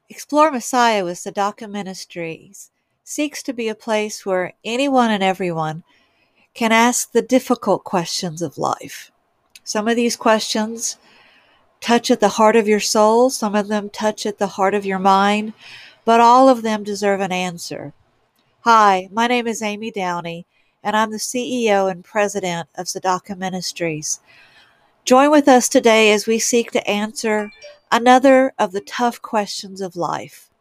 Explore Messiah with Tzedakah Ministries seeks to be a place where anyone and everyone can ask the difficult questions of life. Some of these questions touch at the heart of your soul, some of them touch at the heart of your mind, but all of them deserve an answer. Hi, my name is Amy Downey, and I'm the CEO and president of Tzedakah Ministries. Join with us today as we seek to answer another of the tough questions of life.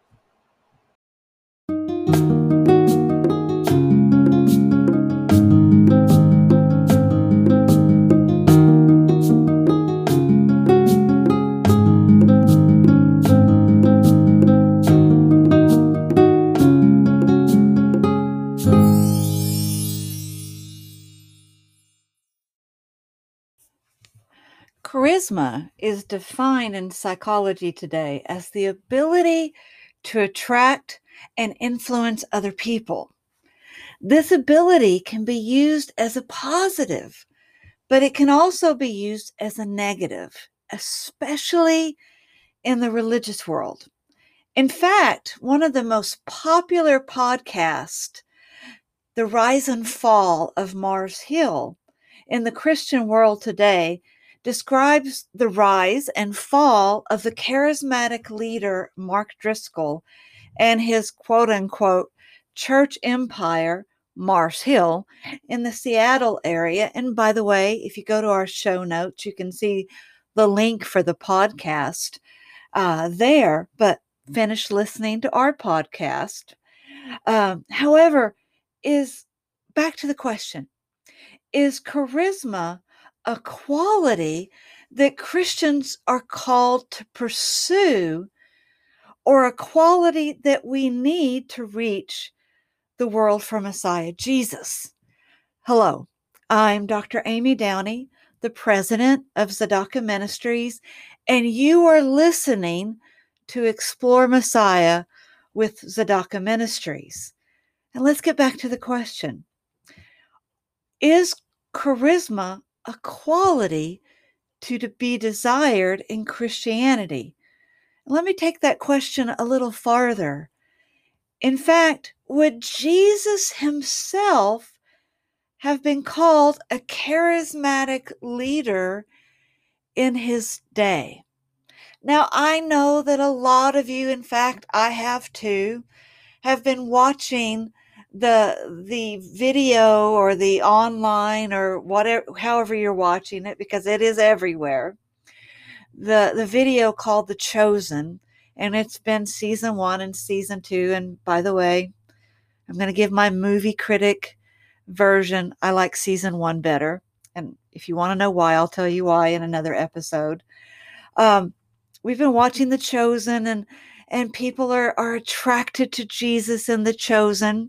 Charisma is defined in psychology today as the ability to attract and influence other people. This ability can be used as a positive, but it can also be used as a negative, especially in the religious world. In fact, one of the most popular podcasts, The Rise and Fall of Mars Hill, in the Christian world today, describes the rise and fall of the charismatic leader Mark Driscoll and his quote-unquote church empire, Mars Hill, in the Seattle area. And by the way, if you go to our show notes, you can see the link for the podcast there, but finish listening to our podcast. However, back to the question, is charisma a quality that Christians are called to pursue, or a quality that we need to reach the world for Messiah Jesus? Hello, I'm Dr. Amy Downey, the president of Tzedakah Ministries, and you are listening to Explore Messiah with Tzedakah Ministries. And let's get back to the question. Is charisma a quality to be desired in Christianity? Let me take that question a little farther. In fact, would Jesus himself have been called a charismatic leader in his day? Now, I know that a lot of you, in fact, I have too, have been watching the video or the online or whatever, however you're watching it, because it is everywhere. The video called The Chosen, and it's been season 1 and season 2. And by the way, I'm going to give my movie critic version. I like season 1 better. And if you want to know why, I'll tell you why in another episode. We've been watching The Chosen, and people are attracted to Jesus in The Chosen.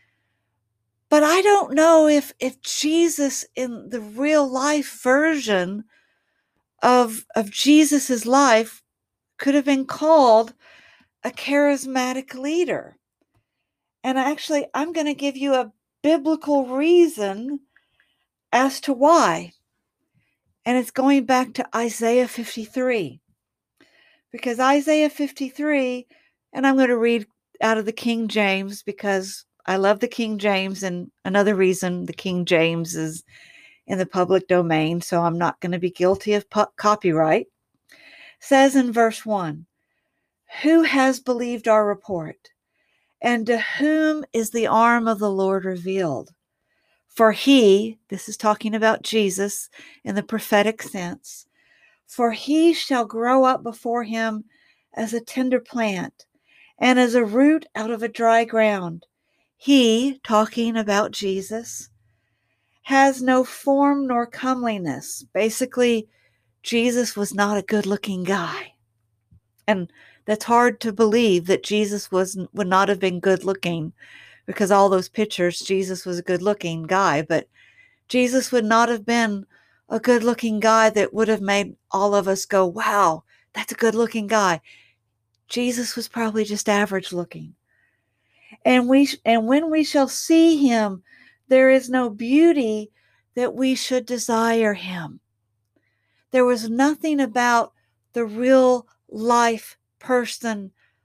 But I don't know if Jesus in the real life version of Jesus's life could have been called a charismatic leader. And actually, I'm going to give you a biblical reason as to why. And it's going back to Isaiah 53. Because Isaiah 53, and I'm going to read out of the King James because I love the King James, and another reason the King James is in the public domain, so I'm not going to be guilty of copyright, says in verse 1, "Who has believed our report? And to whom is the arm of the Lord revealed? For he," this is talking about Jesus in the prophetic sense, "for he shall grow up before him as a tender plant, and as a root out of a dry ground. He," talking about Jesus, "has no form nor comeliness." Basically, Jesus was not a good-looking guy. And that's hard to believe that Jesus would not have been good-looking, because all those pictures, Jesus was a good-looking guy, but Jesus would not have been a good-looking guy that would have made all of us go, wow, that's a good-looking guy. Jesus was probably just average-looking. And when we shall see him, there is no beauty that we should desire him. There was nothing about the real life person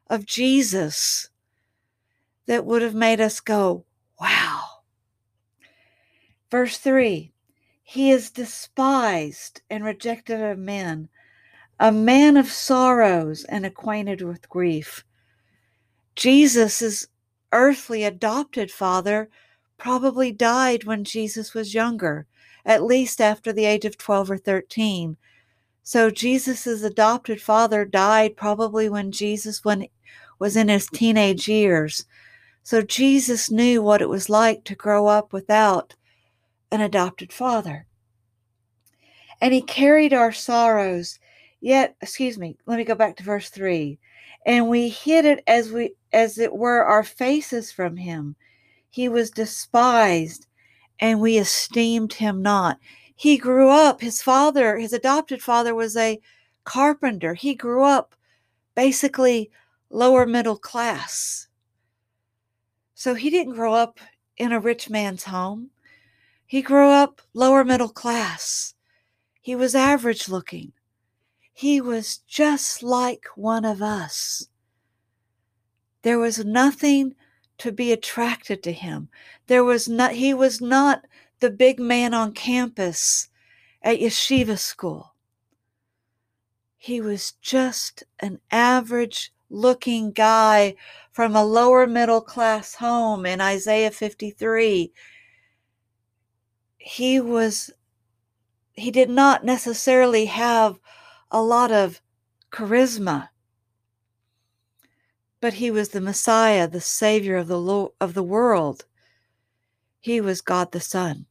of Jesus that would have made us go, wow. Verse 3, he is despised and rejected of men, a man of sorrows and acquainted with grief. Jesus' earthly adopted father probably died when Jesus was younger, at least after the age of 12 or 13. So Jesus' adopted father died probably when Jesus was in his teenage years. So Jesus knew what it was like to grow up without an adopted father. And he carried our sorrows, let me go back to verse 3. And we hid it as it were our faces from him. He was despised, and we esteemed him not. He grew up, his adopted father was a carpenter. He grew up basically lower middle class. So he didn't grow up in a rich man's home. He grew up lower middle class. He was average looking. He was just like one of us. There was nothing to be attracted to him. He was not the big man on campus at yeshiva school. He was just an average looking guy from a lower middle class home in Isaiah 53. He did not necessarily have a lot of charisma, but he was the Messiah, the Savior of the world. He was God the Son.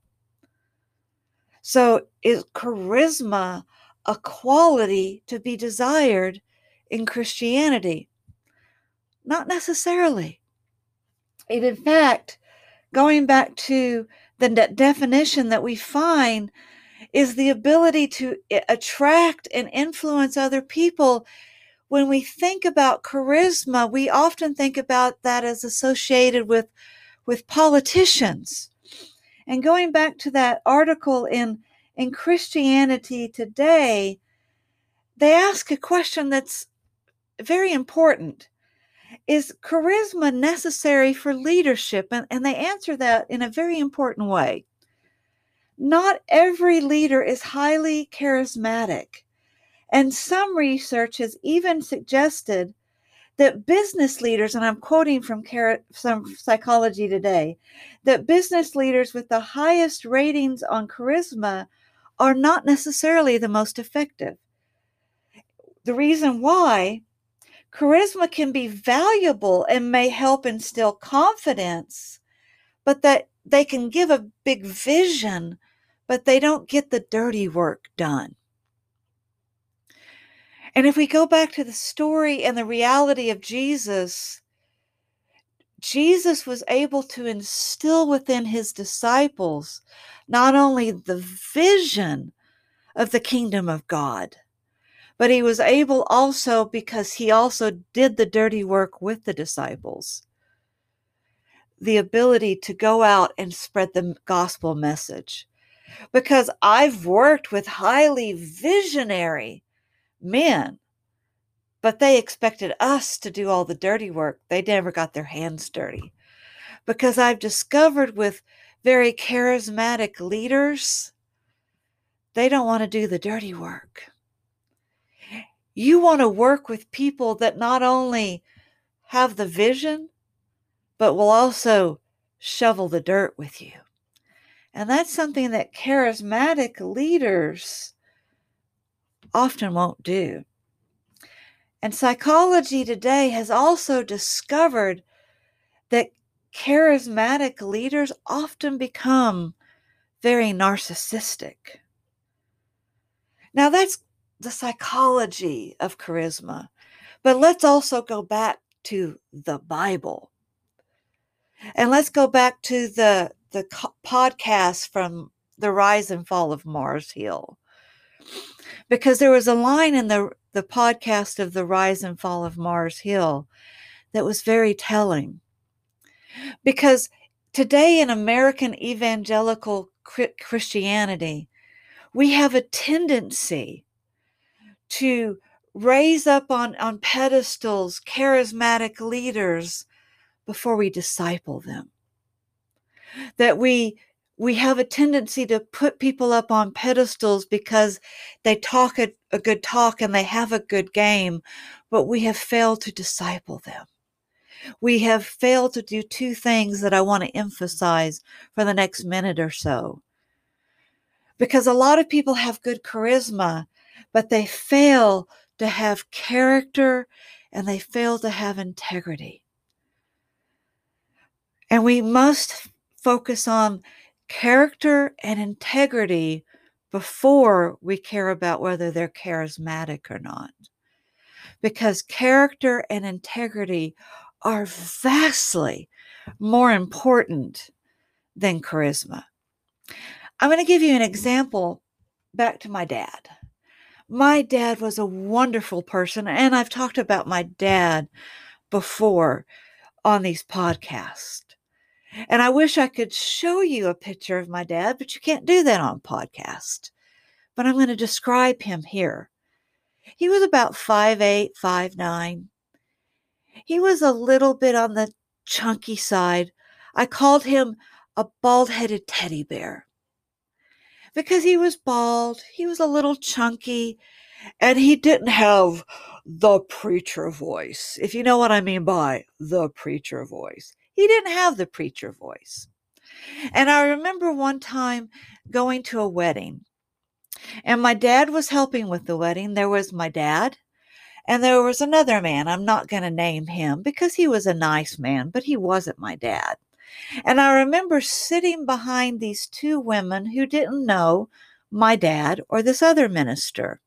So is charisma a quality to be desired in Christianity? Not necessarily. And in fact, going back to the definition that we find is the ability to attract and influence other people. When we think about charisma, we often think about that as associated with politicians. And going back to that article in Christianity Today, they ask a question that's very important. Is charisma necessary for leadership? And they answer that in a very important way. Not every leader is highly charismatic. And some research has even suggested that business leaders, and I'm quoting from some Psychology Today, that business leaders with the highest ratings on charisma are not necessarily the most effective. The reason why: charisma can be valuable and may help instill confidence, but that they can give a big vision, but they don't get the dirty work done. And if we go back to the story and the reality of Jesus was able to instill within his disciples not only the vision of the kingdom of God, but he was able also, because he also did the dirty work with the disciples, the ability to go out and spread the gospel message. Because I've worked with highly visionary men, but they expected us to do all the dirty work. They never got their hands dirty. Because I've discovered with very charismatic leaders, they don't want to do the dirty work. You want to work with people that not only have the vision, but will also shovel the dirt with you. And that's something that charismatic leaders often won't do. And Psychology Today has also discovered that charismatic leaders often become very narcissistic. Now, that's the psychology of charisma. But let's also go back to the Bible. And let's go back to the podcast from The Rise and Fall of Mars Hill. Because there was a line in the podcast of The Rise and Fall of Mars Hill that was very telling. Because today in American evangelical Christianity, we have a tendency to raise up on pedestals charismatic leaders before we disciple them. That we have a tendency to put people up on pedestals because they talk a good talk and they have a good game, but we have failed to disciple them. We have failed to do two things that I want to emphasize for the next minute or so. Because a lot of people have good charisma, but they fail to have character and they fail to have integrity. And we must focus on character and integrity before we care about whether they're charismatic or not. Because character and integrity are vastly more important than charisma. I'm going to give you an example back to my dad. My dad was a wonderful person, and I've talked about my dad before on these podcasts. And I wish I could show you a picture of my dad, but you can't do that on podcast. But I'm going to describe him here. He was about 5'8", 5'9". He was a little bit on the chunky side. I called him a bald-headed teddy bear because he was bald. He was a little chunky, and he didn't have the preacher voice, if you know what I mean by the preacher voice. He didn't have the preacher voice. And I remember one time going to a wedding, and my dad was helping with the wedding. There was my dad, and there was another man. I'm not going to name him because he was a nice man, but he wasn't my dad. And I remember sitting behind these two women who didn't know my dad or this other minister.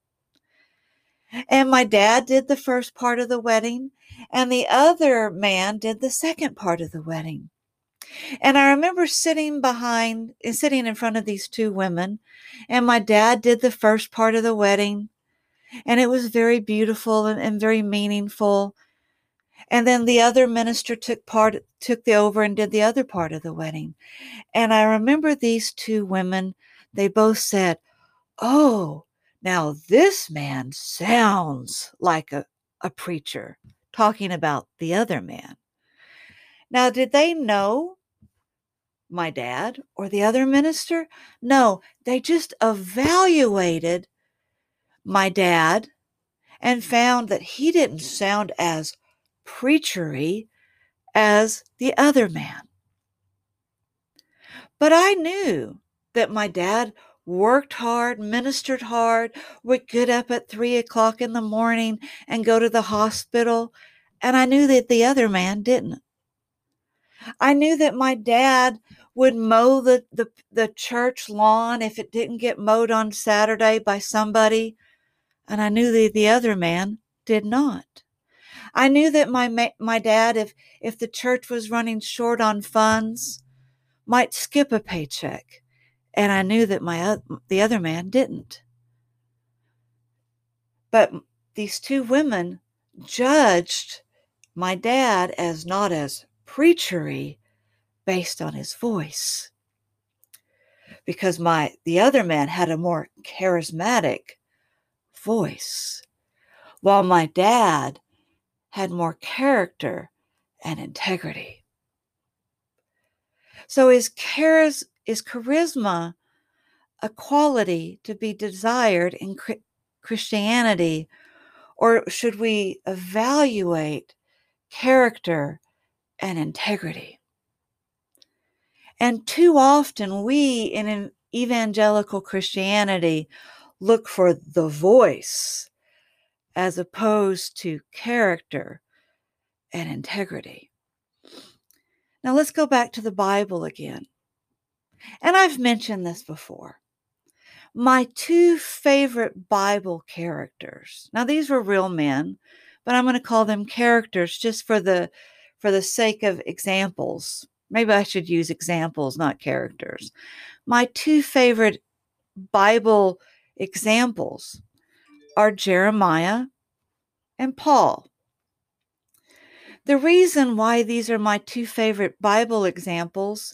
And my dad did the first part of the wedding, and the other man did the second part of the wedding. And I remember sitting in front of these two women, and my dad did the first part of the wedding, and it was very beautiful and very meaningful. And then the other minister took the over and did the other part of the wedding. And I remember these two women, they both said, "Oh, now this man sounds like a preacher," talking about the other man. Now, did they know my dad or the other minister? No, they just evaluated my dad and found that he didn't sound as preachery as the other man. But I knew that my dad worked hard, ministered hard, would get up at 3:00 in the morning and go to the hospital. And I knew that the other man didn't. I knew that my dad would mow the church lawn if it didn't get mowed on Saturday by somebody. And I knew that the other man did not. I knew that my dad, if the church was running short on funds, might skip a paycheck. And I knew that the other man didn't. But these two women judged my dad as not as preachery based on his voice. Because the other man had a more charismatic voice, while my dad had more character and integrity. So is charisma a quality to be desired in Christianity, or should we evaluate character and integrity? And too often we in evangelical Christianity look for the voice as opposed to character and integrity. Now let's go back to the Bible again. And I've mentioned this before. My two favorite Bible characters. Now these were real men, but I'm going to call them characters just for the sake of examples. Maybe I should use examples, not characters. My two favorite Bible examples are Jeremiah and Paul. The reason why these are my two favorite Bible examples,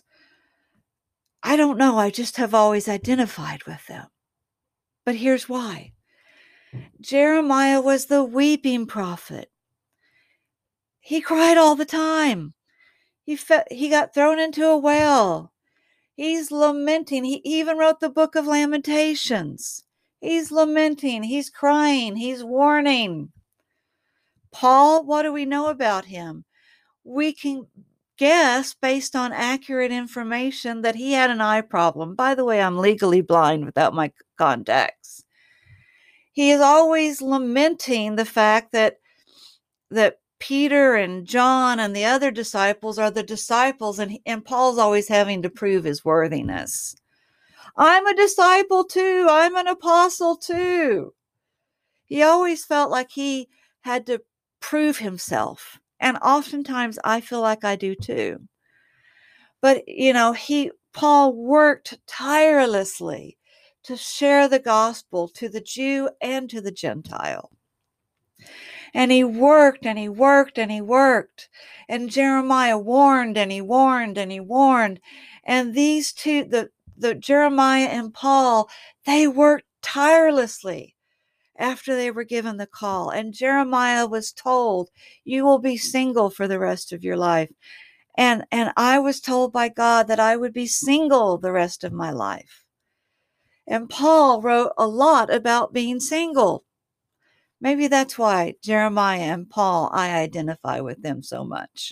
I don't know. I just have always identified with them. But here's why. Jeremiah was the weeping prophet. He cried all the time. He got thrown into a well. He's lamenting. He even wrote the book of Lamentations. He's lamenting. He's crying. He's warning. Paul, what do we know about him? We can guess based on accurate information that he had an eye problem. By the way, I'm legally blind without my contacts. He is always lamenting the fact that Peter and John and the other disciples are the disciples, and Paul's always having to prove his worthiness. I'm a disciple too. I'm an apostle too. He always felt like he had to prove himself. And oftentimes I feel like I do too. But, Paul worked tirelessly to share the gospel to the Jew and to the Gentile. And he worked and he worked and he worked. And Jeremiah warned and he warned and he warned. And these two, the Jeremiah and Paul, they worked tirelessly after they were given the call. And Jeremiah was told, you will be single for the rest of your life. And I was told by God that I would be single the rest of my life. And Paul wrote a lot about being single. Maybe that's why Jeremiah and Paul, I identify with them so much.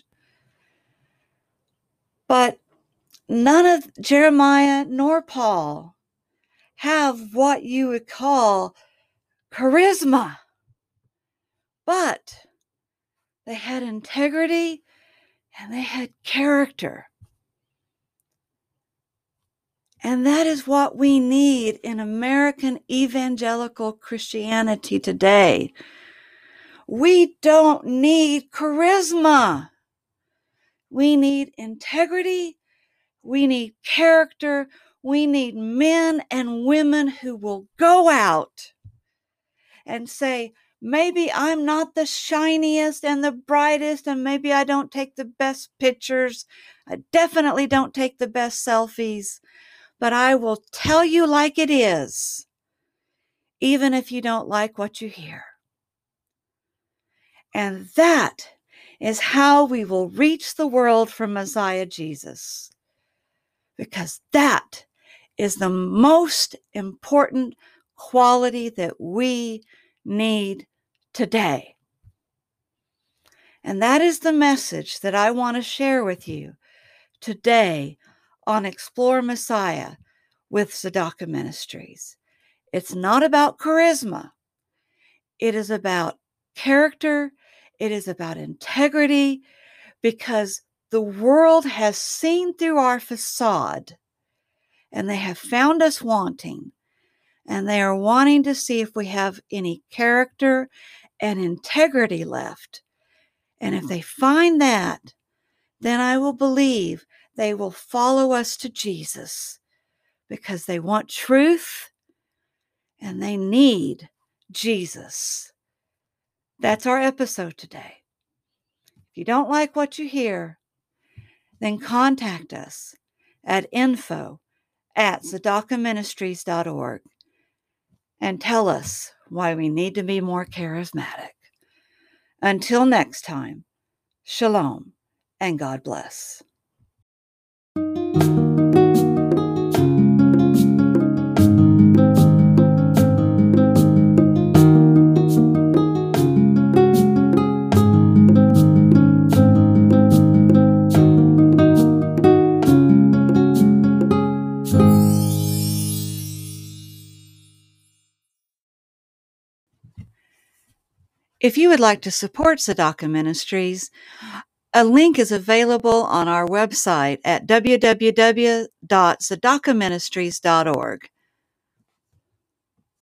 But none of Jeremiah nor Paul have what you would call charisma. But they had integrity and they had character. And that is what we need in American evangelical Christianity today. We don't need charisma. We need integrity. We need character. We need men and women who will go out and say, maybe I'm not the shiniest and the brightest, and maybe I don't take the best pictures. I definitely don't take the best selfies. But I will tell you like it is, even if you don't like what you hear. And that is how we will reach the world for Messiah Jesus. Because that is the most important quality that we need today. And that is the message that I want to share with you today on Explore Messiah with Tzedakah Ministries. It's not about charisma. It is about character. It is about integrity, because the world has seen through our facade and they have found us wanting, and they are wanting to see if we have any character and integrity left. And if they find that, then I will believe they will follow us to Jesus, because they want truth and they need Jesus. That's our episode today. If you don't like what you hear, then contact us at info@tzedakahministries.org and tell us why we need to be more charismatic. Until next time, shalom and God bless. If you would like to support Tzedakah Ministries, a link is available on our website at www.tzedakahministries.org.